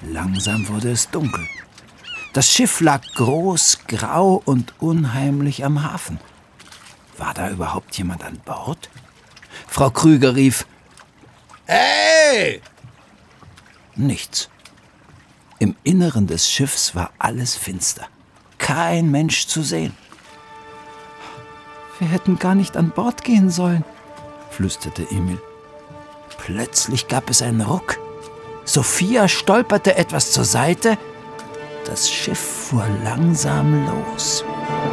Langsam wurde es dunkel. Das Schiff lag groß, grau und unheimlich am Hafen. War da überhaupt jemand an Bord? Frau Krüger rief: »Hey!« Nichts. Im Inneren des Schiffs war alles finster. Kein Mensch zu sehen. »Wir hätten gar nicht an Bord gehen sollen«, flüsterte Emil. Plötzlich gab es einen Ruck. Sophia stolperte etwas zur Seite. Das Schiff fuhr langsam los.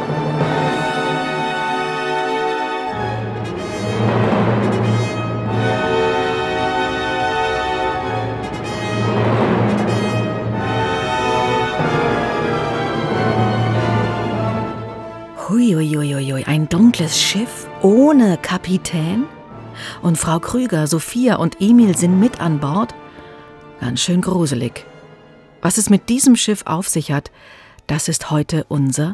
Huiuiuiui, ein dunkles Schiff ohne Kapitän? Und Frau Krüger, Sophia und Emil sind mit an Bord? Ganz schön gruselig. Was es mit diesem Schiff auf sich hat, das ist heute unser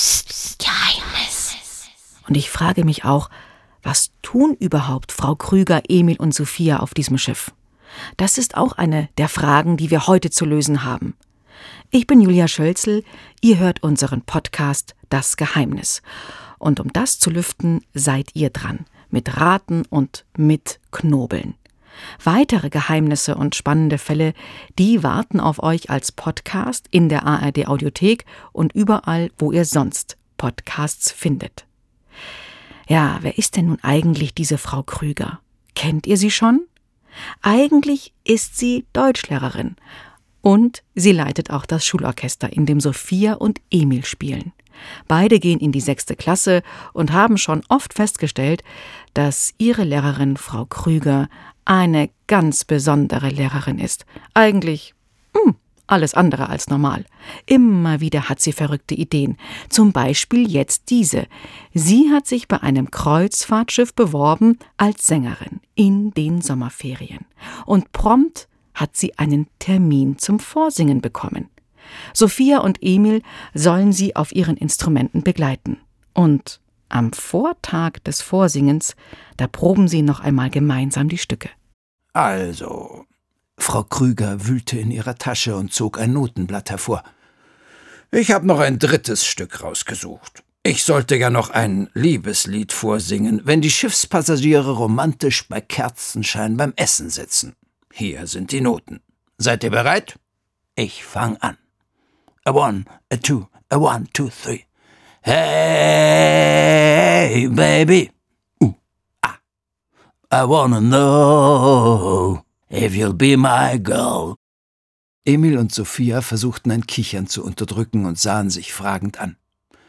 Geheimnis. Und ich frage mich auch, was tun überhaupt Frau Krüger, Emil und Sophia auf diesem Schiff? Das ist auch eine der Fragen, die wir heute zu lösen haben. Ich bin Julia Schölzel, ihr hört unseren Podcast Das Geheimnis. Und um das zu lüften, seid ihr dran. Mit Raten und mit Knobeln. Weitere Geheimnisse und spannende Fälle, die warten auf euch als Podcast in der ARD-Audiothek und überall, wo ihr sonst Podcasts findet. Ja, wer ist denn nun eigentlich diese Frau Krüger? Kennt ihr sie schon? Eigentlich ist sie Deutschlehrerin und sie leitet auch das Schulorchester, in dem Sophia und Emil spielen. Beide gehen in die 6. Klasse und haben schon oft festgestellt, dass ihre Lehrerin Frau Krüger eine ganz besondere Lehrerin ist. Eigentlich alles andere als normal. Immer wieder hat sie verrückte Ideen. Zum Beispiel jetzt diese. Sie hat sich bei einem Kreuzfahrtschiff beworben als Sängerin in den Sommerferien. Und prompt hat sie einen Termin zum Vorsingen bekommen. Sophia und Emil sollen sie auf ihren Instrumenten begleiten. Und am Vortag des Vorsingens, da proben sie noch einmal gemeinsam die Stücke. Also, Frau Krüger wühlte in ihrer Tasche und zog ein Notenblatt hervor. Ich habe noch ein 3. Stück rausgesucht. Ich sollte ja noch ein Liebeslied vorsingen, wenn die Schiffspassagiere romantisch bei Kerzenschein beim Essen sitzen. Hier sind die Noten. Seid ihr bereit? Ich fang an. A 1, a 2, a 1, 2, 3. Hey, baby. I wanna know if you'll be my girl. Emil und Sophia versuchten ein Kichern zu unterdrücken und sahen sich fragend an.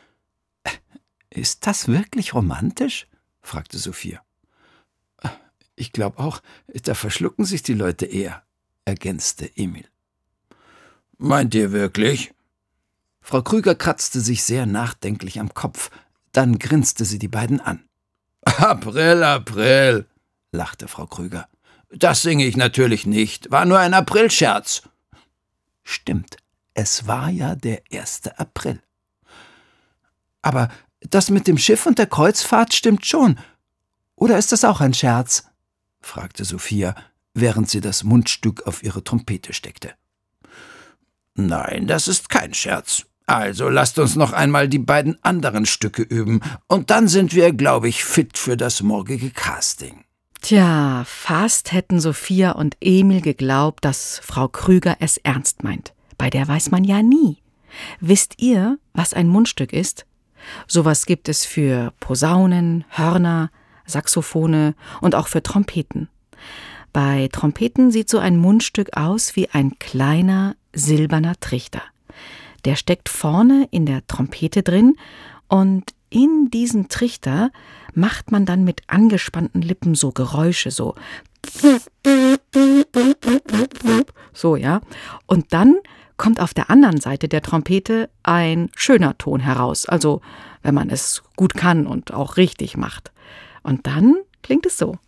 »Ist das wirklich romantisch?« fragte Sophia. »Ich glaube auch, da verschlucken sich die Leute eher«, ergänzte Emil. »Meint ihr wirklich?« Frau Krüger kratzte sich sehr nachdenklich am Kopf. Dann grinste sie die beiden an. »April, April«, lachte Frau Krüger. »Das singe ich natürlich nicht. War nur ein Aprilscherz.« Stimmt, es war ja der 1. April. »Aber das mit dem Schiff und der Kreuzfahrt stimmt schon. Oder ist das auch ein Scherz?« fragte Sophia, während sie das Mundstück auf ihre Trompete steckte. »Nein, das ist kein Scherz. Also lasst uns noch einmal die beiden anderen Stücke üben, und dann sind wir, glaube ich, fit für das morgige Casting.« Tja, fast hätten Sophia und Emil geglaubt, dass Frau Krüger es ernst meint. Bei der weiß man ja nie. Wisst ihr, was ein Mundstück ist? Sowas gibt es für Posaunen, Hörner, Saxophone und auch für Trompeten. Bei Trompeten sieht so ein Mundstück aus wie ein kleiner silberner Trichter. Der steckt vorne in der Trompete drin und in diesen Trichter macht man dann mit angespannten Lippen so Geräusche, so, ja. Und dann kommt auf der anderen Seite der Trompete ein schöner Ton heraus, also wenn man es gut kann und auch richtig macht. Und dann klingt es so.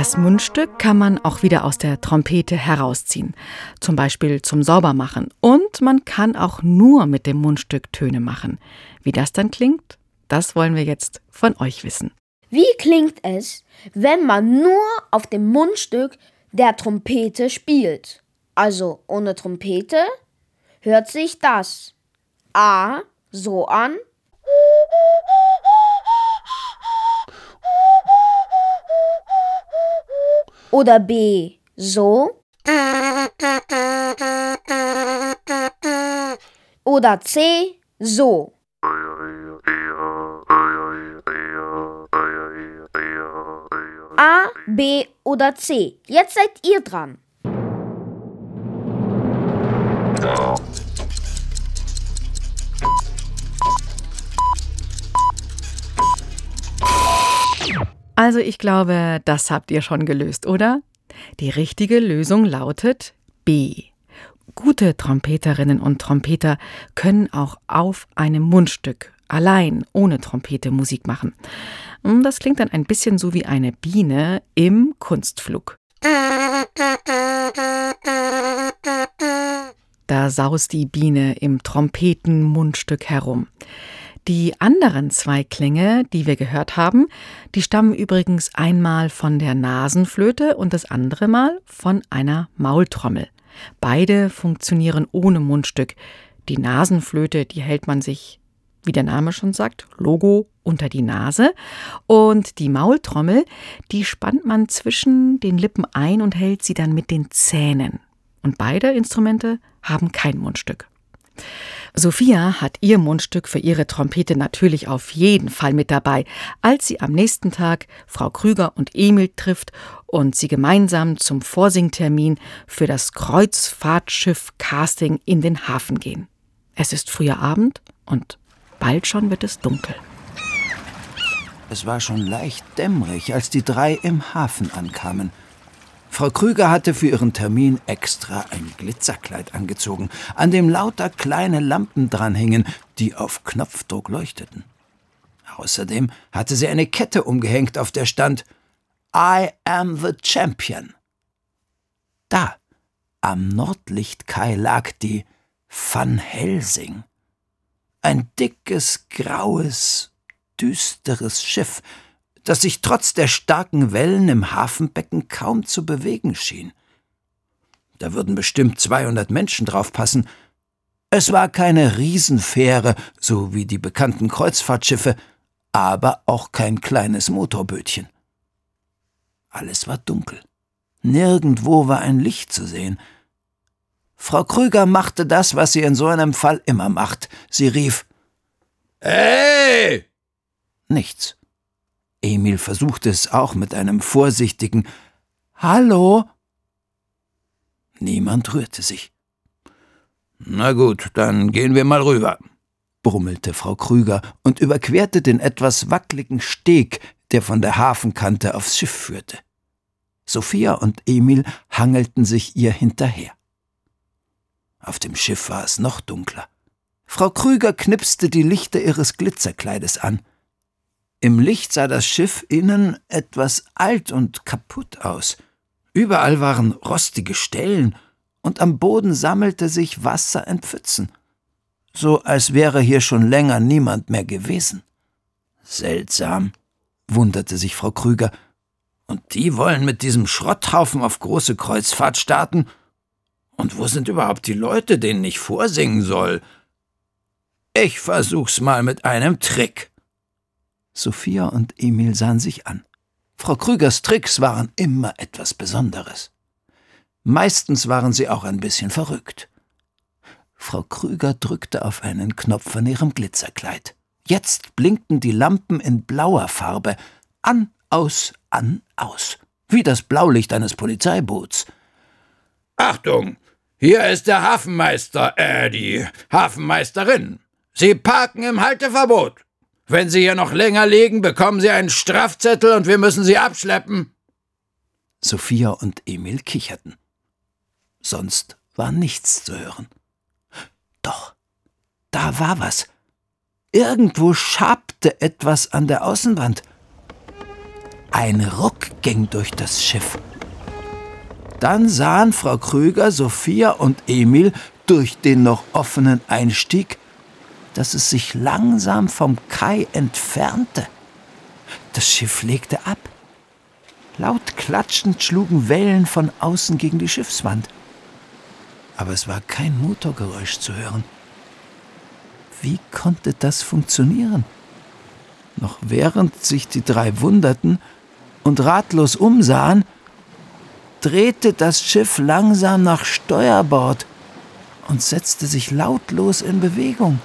Das Mundstück kann man auch wieder aus der Trompete herausziehen, zum Beispiel zum Saubermachen. Und man kann auch nur mit dem Mundstück Töne machen. Wie das dann klingt, das wollen wir jetzt von euch wissen. Wie klingt es, wenn man nur auf dem Mundstück der Trompete spielt? Also ohne Trompete hört sich das A so an. Oder B so. Oder C so. A, B oder C. Jetzt seid ihr dran. Also ich glaube, das habt ihr schon gelöst, oder? Die richtige Lösung lautet B. Gute Trompeterinnen und Trompeter können auch auf einem Mundstück allein ohne Trompete Musik machen. Das klingt dann ein bisschen so wie eine Biene im Kunstflug. Da saust die Biene im Trompetenmundstück herum. Die anderen 2 Klänge, die wir gehört haben, die stammen übrigens einmal von der Nasenflöte und das andere Mal von einer Maultrommel. Beide funktionieren ohne Mundstück. Die Nasenflöte, die hält man sich, wie der Name schon sagt, Logo unter die Nase. Und die Maultrommel, die spannt man zwischen den Lippen ein und hält sie dann mit den Zähnen. Und beide Instrumente haben kein Mundstück. Sophia hat ihr Mundstück für ihre Trompete natürlich auf jeden Fall mit dabei, als sie am nächsten Tag Frau Krüger und Emil trifft und sie gemeinsam zum Vorsingtermin für das Kreuzfahrtschiff-Casting in den Hafen gehen. Es ist früher Abend und bald schon wird es dunkel. Es war schon leicht dämmerig, als die 3 im Hafen ankamen. Frau Krüger hatte für ihren Termin extra ein Glitzerkleid angezogen, an dem lauter kleine Lampen dranhingen, die auf Knopfdruck leuchteten. Außerdem hatte sie eine Kette umgehängt, auf der stand I am the Champion. Da, am Nordlichtkai, lag die Van Helsing. Ein dickes, graues, düsteres Schiff, das sich trotz der starken Wellen im Hafenbecken kaum zu bewegen schien. Da würden bestimmt 200 Menschen drauf passen. Es war keine Riesenfähre, so wie die bekannten Kreuzfahrtschiffe, aber auch kein kleines Motorbötchen. Alles war dunkel. Nirgendwo war ein Licht zu sehen. Frau Krüger machte das, was sie in so einem Fall immer macht. Sie rief: »Hey!« Nichts. Emil versuchte es auch mit einem vorsichtigen »Hallo?« Niemand rührte sich. »Na gut, dann gehen wir mal rüber«, brummelte Frau Krüger und überquerte den etwas wackeligen Steg, der von der Hafenkante aufs Schiff führte. Sophia und Emil hangelten sich ihr hinterher. Auf dem Schiff war es noch dunkler. Frau Krüger knipste die Lichter ihres Glitzerkleides an. Im Licht sah das Schiff innen etwas alt und kaputt aus. Überall waren rostige Stellen und am Boden sammelte sich Wasser in Pfützen. So als wäre hier schon länger niemand mehr gewesen. Seltsam, wunderte sich Frau Krüger. Und die wollen mit diesem Schrotthaufen auf große Kreuzfahrt starten? Und wo sind überhaupt die Leute, denen ich vorsingen soll? Ich versuch's mal mit einem Trick. Sophia und Emil sahen sich an. Frau Krügers Tricks waren immer etwas Besonderes. Meistens waren sie auch ein bisschen verrückt. Frau Krüger drückte auf einen Knopf von ihrem Glitzerkleid. Jetzt blinkten die Lampen in blauer Farbe. An, aus, wie das Blaulicht eines Polizeiboots. »Achtung, hier ist der Hafenmeister, die Hafenmeisterin. Sie parken im Halteverbot. Wenn Sie hier noch länger liegen, bekommen Sie einen Strafzettel und wir müssen Sie abschleppen.« Sophia und Emil kicherten. Sonst war nichts zu hören. Doch, da war was. Irgendwo schabte etwas an der Außenwand. Ein Ruck ging durch das Schiff. Dann sahen Frau Krüger, Sophia und Emil durch den noch offenen Einstieg, dass es sich langsam vom Kai entfernte. Das Schiff legte ab. Laut klatschend schlugen Wellen von außen gegen die Schiffswand. Aber es war kein Motorgeräusch zu hören. Wie konnte das funktionieren? Noch während sich die drei wunderten und ratlos umsahen, drehte das Schiff langsam nach Steuerbord und setzte sich lautlos in Bewegung.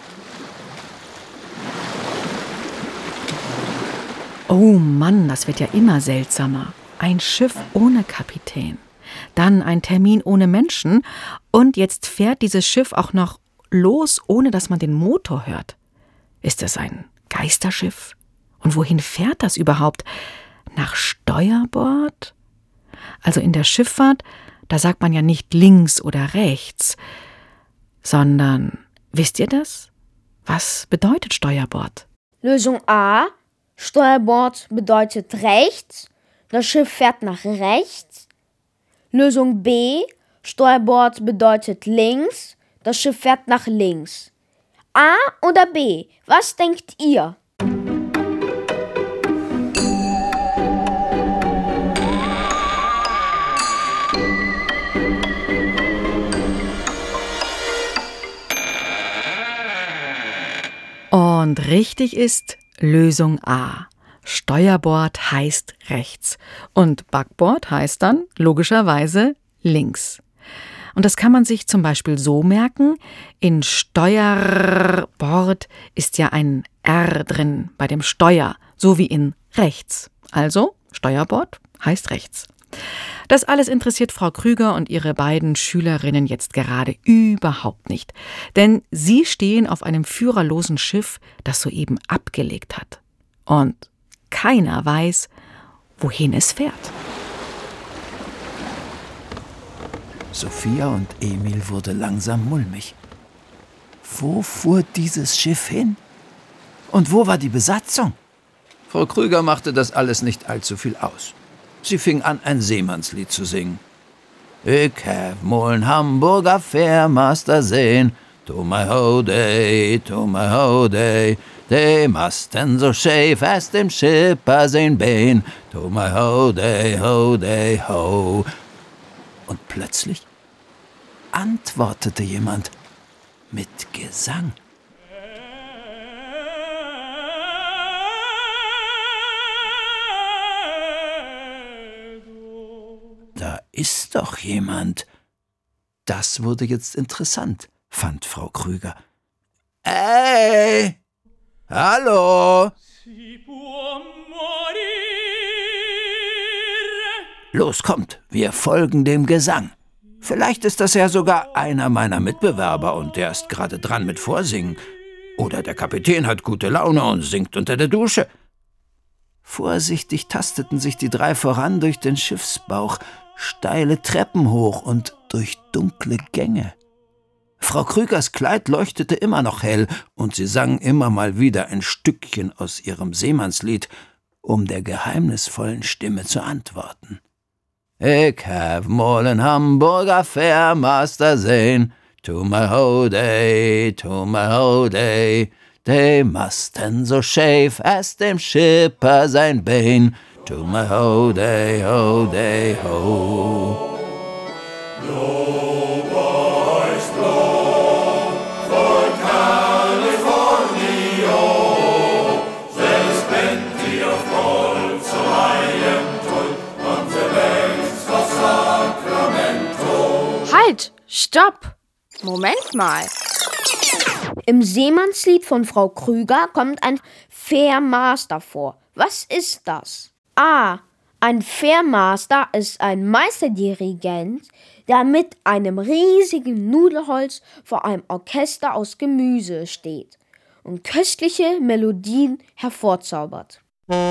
Oh Mann, das wird ja immer seltsamer. Ein Schiff ohne Kapitän, dann ein Termin ohne Menschen und jetzt fährt dieses Schiff auch noch los, ohne dass man den Motor hört. Ist das ein Geisterschiff? Und wohin fährt das überhaupt? Nach Steuerbord? Also in der Schifffahrt, da sagt man ja nicht links oder rechts, sondern, wisst ihr das? Was bedeutet Steuerbord? Lösung A. Steuerbord bedeutet rechts. Das Schiff fährt nach rechts. Lösung B. Steuerbord bedeutet links. Das Schiff fährt nach links. A oder B? Was denkt ihr? Und richtig ist Lösung A. Steuerbord heißt rechts und Backbord heißt dann logischerweise links. Und das kann man sich zum Beispiel so merken, in Steuerbord ist ja ein R drin bei dem Steuer, so wie in rechts. Also Steuerbord heißt rechts. Das alles interessiert Frau Krüger und ihre beiden Schülerinnen jetzt gerade überhaupt nicht. Denn sie stehen auf einem führerlosen Schiff, das soeben abgelegt hat. Und keiner weiß, wohin es fährt. Sophia und Emil wurde langsam mulmig. Wo fuhr dieses Schiff hin? Und wo war die Besatzung? Frau Krüger machte das alles nicht allzu viel aus. Sie fing an, ein Seemannslied zu singen. Ich hab mal einen Hamburger Fährmaster sehen, to my ho day, die Masten so schäf aus dem Schipper sein Bein, to my ho day, ho. Und plötzlich antwortete jemand mit Gesang. Da ist doch jemand. Das wurde jetzt interessant, fand Frau Krüger. Ey! Hallo! Los, kommt, wir folgen dem Gesang. Vielleicht ist das ja sogar einer meiner Mitbewerber und der ist gerade dran mit Vorsingen. Oder der Kapitän hat gute Laune und singt unter der Dusche. Vorsichtig tasteten sich die drei voran durch den Schiffsbauch, steile Treppen hoch und durch dunkle Gänge. Frau Krügers Kleid leuchtete immer noch hell und sie sang immer mal wieder ein Stückchen aus ihrem Seemannslied, um der geheimnisvollen Stimme zu antworten. Ich hab mal einen Hamburger Fährmaster sehen, to my ho day, die Masten so schäf aus dem Schipper sein Bein, to my ho day, ho. Halt! Stopp! Moment mal. Im Seemannslied von Frau Krüger kommt ein Fährmaster vor. Was ist das? A. Ein Fährmaster ist ein Meisterdirigent, der mit einem riesigen Nudelholz vor einem Orchester aus Gemüse steht und köstliche Melodien hervorzaubert.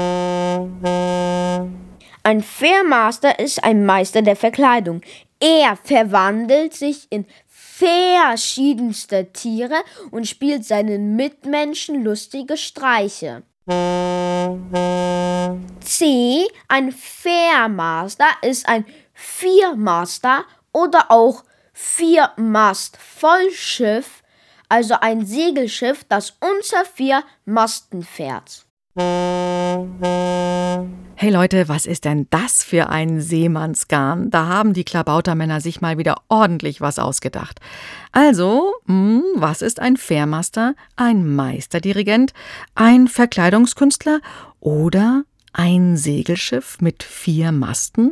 Ein Fährmaster ist ein Meister der Verkleidung. Er verwandelt sich in verschiedenste Tiere und spielt seinen Mitmenschen lustige Streiche. C. Ein Fährmaster ist ein Viermaster oder auch Viermast-Vollschiff, also ein Segelschiff, das unter 4 Masten fährt. Hey Leute, was ist denn das für ein Seemannsgarn? Da haben die Klabautermänner sich mal wieder ordentlich was ausgedacht. Also, was ist ein Fährmaster, ein Meisterdirigent, ein Verkleidungskünstler oder ein Segelschiff mit 4 Masten?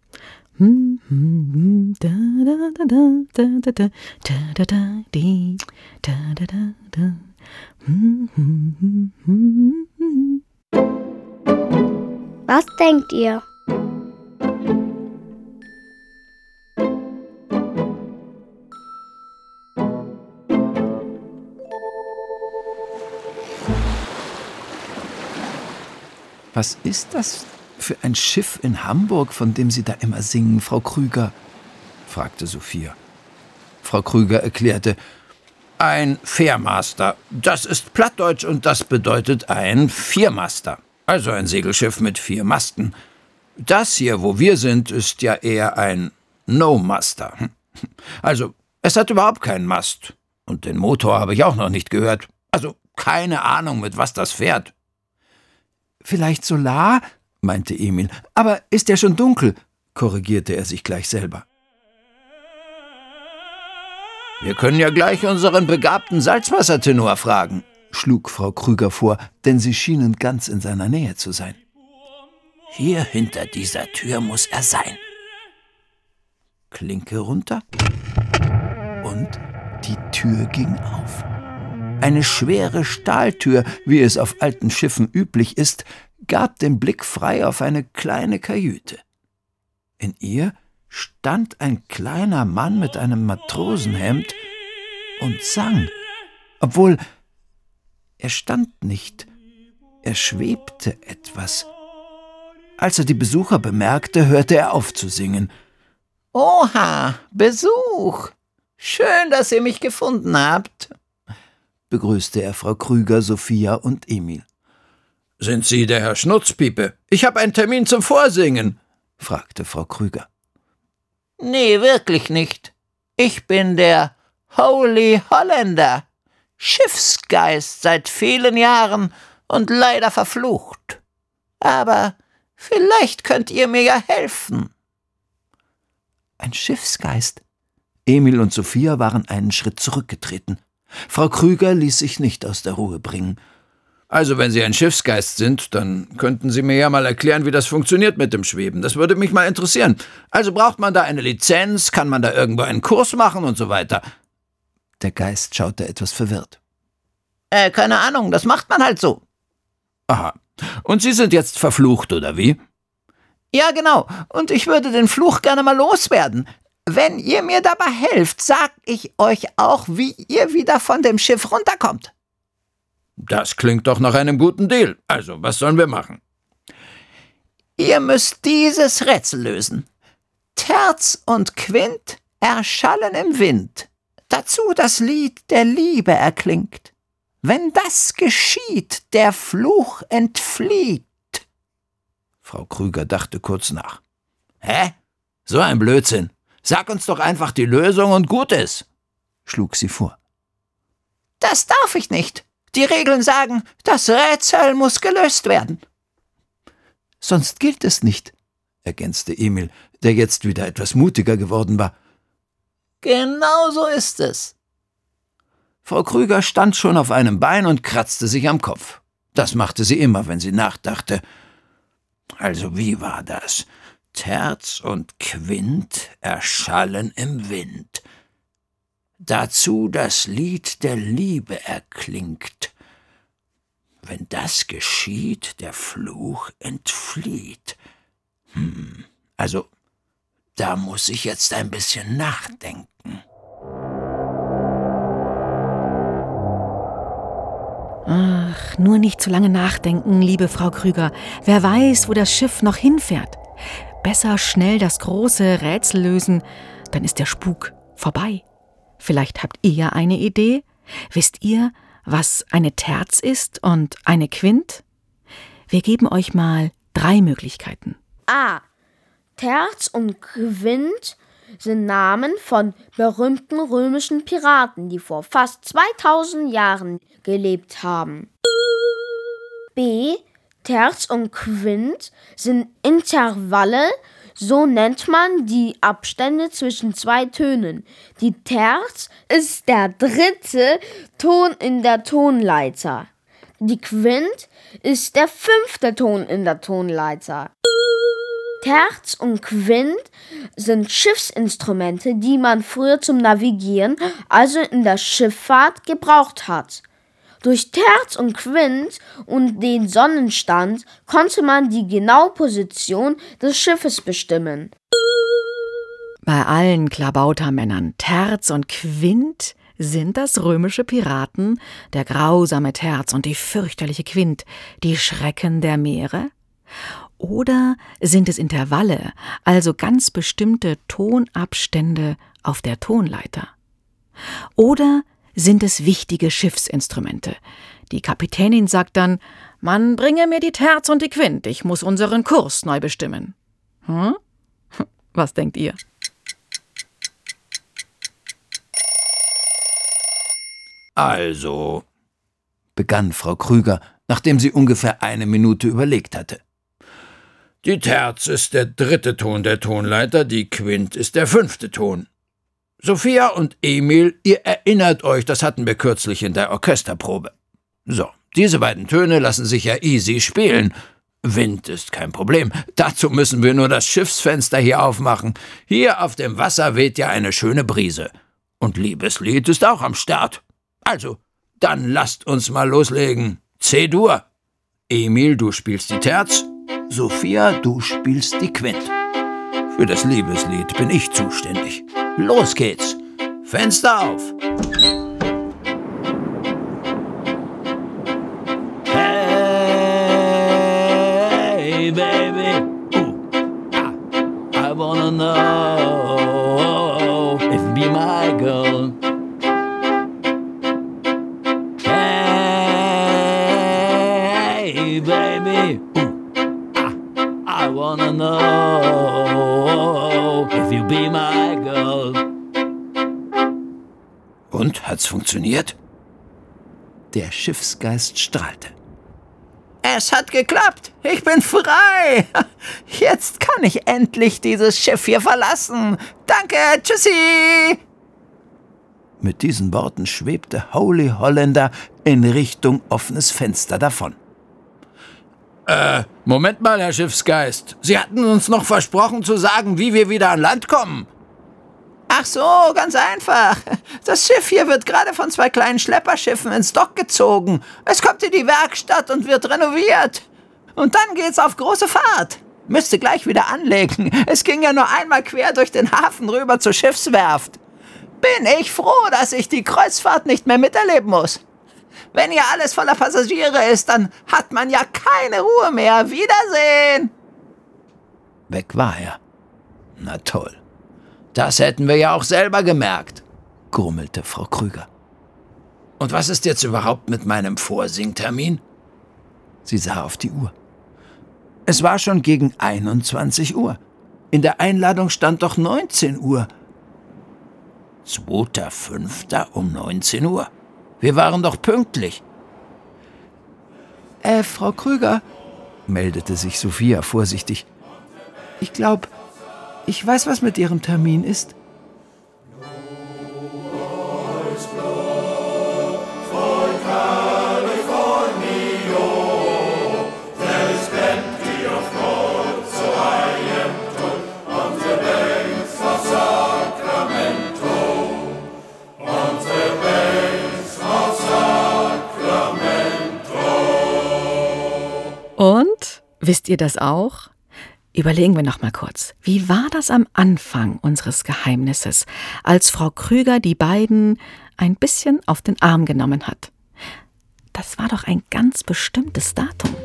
Was denkt ihr? Was ist das für ein Schiff in Hamburg, von dem Sie da immer singen, Frau Krüger?, fragte Sophia. Frau Krüger erklärte: Ein Fährmaster, das ist Plattdeutsch und das bedeutet ein Viermaster, also ein Segelschiff mit 4 Masten. Das hier, wo wir sind, ist ja eher ein No-Master. Also, es hat überhaupt keinen Mast. Und den Motor habe ich auch noch nicht gehört. Also, keine Ahnung, mit was das fährt. Vielleicht Solar, meinte Emil. Aber ist ja schon dunkel, korrigierte er sich gleich selber. Wir können ja gleich unseren begabten Salzwassertenor fragen, schlug Frau Krüger vor, denn sie schienen ganz in seiner Nähe zu sein. Hier hinter dieser Tür muss er sein. Klinke runter und die Tür ging auf. Eine schwere Stahltür, wie es auf alten Schiffen üblich ist, gab den Blick frei auf eine kleine Kajüte. In ihr stand ein kleiner Mann mit einem Matrosenhemd und sang, obwohl er stand nicht, er schwebte etwas. Als er die Besucher bemerkte, hörte er auf zu singen. »Oha, Besuch! Schön, dass ihr mich gefunden habt«, begrüßte er Frau Krüger, Sophia und Emil. »Sind Sie der Herr Schnurzpiepe? Ich habe einen Termin zum Vorsingen«, fragte Frau Krüger. »Nee, wirklich nicht. Ich bin der Holy Holländer, Schiffsgeist seit vielen Jahren und leider verflucht. Aber vielleicht könnt ihr mir ja helfen.« Ein Schiffsgeist? Emil und Sophia waren einen Schritt zurückgetreten. Frau Krüger ließ sich nicht aus der Ruhe bringen. »Also, wenn Sie ein Schiffsgeist sind, dann könnten Sie mir ja mal erklären, wie das funktioniert mit dem Schweben. Das würde mich mal interessieren. Also braucht man da eine Lizenz, kann man da irgendwo einen Kurs machen und so weiter?« Der Geist schaute etwas verwirrt. »Keine Ahnung, das macht man halt so.« »Aha. Und Sie sind jetzt verflucht, oder wie?« »Ja, genau. Und ich würde den Fluch gerne mal loswerden. Wenn ihr mir dabei helft, sag ich euch auch, wie ihr wieder von dem Schiff runterkommt.« »Das klingt doch nach einem guten Deal. Also, was sollen wir machen?« »Ihr müsst dieses Rätsel lösen. Terz und Quint erschallen im Wind. Dazu das Lied der Liebe erklingt. Wenn das geschieht, der Fluch entflieht.« Frau Krüger dachte kurz nach. »Hä? So ein Blödsinn. Sag uns doch einfach die Lösung und gut ist«, schlug sie vor. »Das darf ich nicht. Die Regeln sagen, das Rätsel muss gelöst werden.« »Sonst gilt es nicht«, ergänzte Emil, der jetzt wieder etwas mutiger geworden war. »Genau so ist es.« Frau Krüger stand schon auf einem Bein und kratzte sich am Kopf. Das machte sie immer, wenn sie nachdachte. Also wie war das? Terz und Quint erschallen im Wind. Dazu das Lied der Liebe erklingt. Wenn das geschieht, der Fluch entflieht. Also, da muss ich jetzt ein bisschen nachdenken. Ach, nur nicht zu lange nachdenken, liebe Frau Krüger. Wer weiß, wo das Schiff noch hinfährt. Besser schnell das große Rätsel lösen, dann ist der Spuk vorbei. Vielleicht habt ihr ja eine Idee? Wisst ihr, was eine Terz ist und eine Quint? Wir geben euch mal 3 Möglichkeiten. A. Terz und Quint sind Namen von berühmten römischen Piraten, die vor fast 2000 Jahren gelebt haben. B. Terz und Quint sind Intervalle, so nennt man die Abstände zwischen 2 Tönen. Die Terz ist der 3. Ton in der Tonleiter. Die Quint ist der 5. Ton in der Tonleiter. Terz und Quint sind Schiffsinstrumente, die man früher zum Navigieren, also in der Schifffahrt, gebraucht hat. Durch Terz und Quint und den Sonnenstand konnte man die genaue Position des Schiffes bestimmen. Bei allen Klabautermännern Terz und Quint sind das römische Piraten, der grausame Terz und die fürchterliche Quint, die Schrecken der Meere? Oder sind es Intervalle, also ganz bestimmte Tonabstände auf der Tonleiter? Oder sind es wichtige Schiffsinstrumente? Die Kapitänin sagt dann, man bringe mir die Terz und die Quint, ich muss unseren Kurs neu bestimmen. Was denkt ihr? Also, begann Frau Krüger, nachdem sie ungefähr 1 Minute überlegt hatte. Die Terz ist der 3. Ton der Tonleiter, die Quint ist der 5. Ton. Sophia und Emil, ihr erinnert euch, das hatten wir kürzlich in der Orchesterprobe. So, diese beiden Töne lassen sich ja easy spielen. Wind ist kein Problem. Dazu müssen wir nur das Schiffsfenster hier aufmachen. Hier auf dem Wasser weht ja eine schöne Brise. Und Liebeslied ist auch am Start. Also, dann lasst uns mal loslegen. C-Dur. Emil, du spielst die Terz. Sophia, du spielst die Quint. Für das Liebeslied bin ich zuständig. Los geht's. Fenster auf. Hey, baby. I wanna know if you be my girl. Hey, baby. I wanna know if you be my girl. Und, hat's funktioniert? Der Schiffsgeist strahlte. Es hat geklappt. Ich bin frei. Jetzt kann ich endlich dieses Schiff hier verlassen. Danke, tschüssi. Mit diesen Worten schwebte Holy Holländer in Richtung offenes Fenster davon. Moment mal, Herr Schiffsgeist. Sie hatten uns noch versprochen zu sagen, wie wir wieder an Land kommen. Ach so, ganz einfach. Das Schiff hier wird gerade von 2 kleinen Schlepperschiffen ins Dock gezogen. Es kommt in die Werkstatt und wird renoviert. Und dann geht's auf große Fahrt. Müsste gleich wieder anlegen. Es ging ja nur einmal quer durch den Hafen rüber zur Schiffswerft. Bin ich froh, dass ich die Kreuzfahrt nicht mehr miterleben muss. Wenn hier alles voller Passagiere ist, dann hat man ja keine Ruhe mehr. Wiedersehen! Weg war er. Na toll. Das hätten wir ja auch selber gemerkt, grummelte Frau Krüger. Und was ist jetzt überhaupt mit meinem Vorsingtermin? Sie sah auf die Uhr. Es war schon gegen 21 Uhr. In der Einladung stand doch 19 Uhr. 2.5. um 19 Uhr. Wir waren doch pünktlich. Frau Krüger, meldete sich Sophia vorsichtig. Ich glaube, ich weiß, was mit Ihrem Termin ist. Und, wisst ihr das auch? Überlegen wir noch mal kurz. Wie war das am Anfang unseres Geheimnisses, als Frau Krüger die beiden ein bisschen auf den Arm genommen hat? Das war doch ein ganz bestimmtes Datum.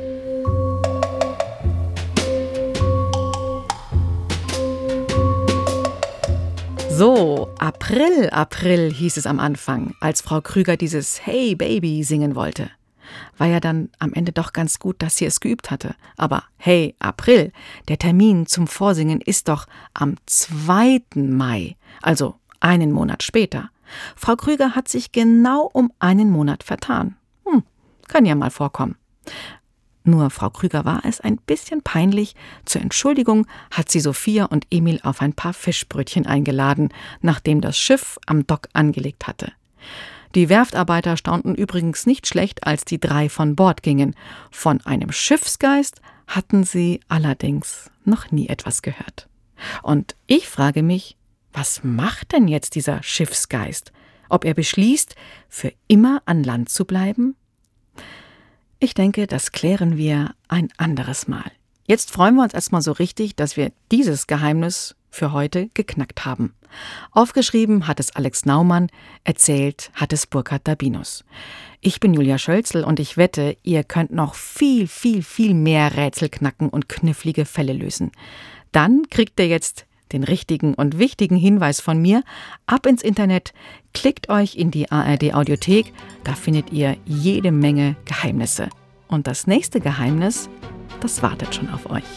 So, April, April hieß es am Anfang, als Frau Krüger dieses Hey Baby singen wollte. War ja dann am Ende doch ganz gut, dass sie es geübt hatte. Aber hey, April, der Termin zum Vorsingen ist doch am 2. Mai, also einen Monat später. Frau Krüger hat sich genau um einen Monat vertan. Kann ja mal vorkommen. Nur Frau Krüger war es ein bisschen peinlich. Zur Entschuldigung hat sie Sophia und Emil auf ein paar Fischbrötchen eingeladen, nachdem das Schiff am Dock angelegt hatte. Die Werftarbeiter staunten übrigens nicht schlecht, als die 3 von Bord gingen. Von einem Schiffsgeist hatten sie allerdings noch nie etwas gehört. Und ich frage mich, was macht denn jetzt dieser Schiffsgeist? Ob er beschließt, für immer an Land zu bleiben? Ich denke, das klären wir ein anderes Mal. Jetzt freuen wir uns erstmal so richtig, dass wir dieses Geheimnis für heute geknackt haben. Aufgeschrieben hat es Alex Naumann, erzählt hat es Burkhard Dabinus. Ich bin Julia Schölzl und ich wette, ihr könnt noch viel, viel, viel mehr Rätsel knacken und knifflige Fälle lösen. Dann kriegt ihr jetzt den richtigen und wichtigen Hinweis von mir. Ab ins Internet, klickt euch in die ARD-Audiothek, da findet ihr jede Menge Geheimnisse. Und das nächste Geheimnis, das wartet schon auf euch.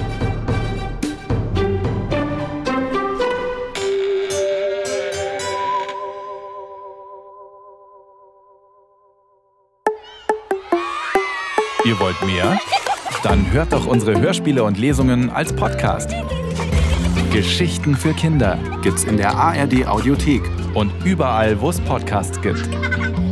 Ihr wollt mehr? Dann hört doch unsere Hörspiele und Lesungen als Podcast. Geschichten für Kinder gibt's in der ARD Audiothek und überall, wo es Podcasts gibt.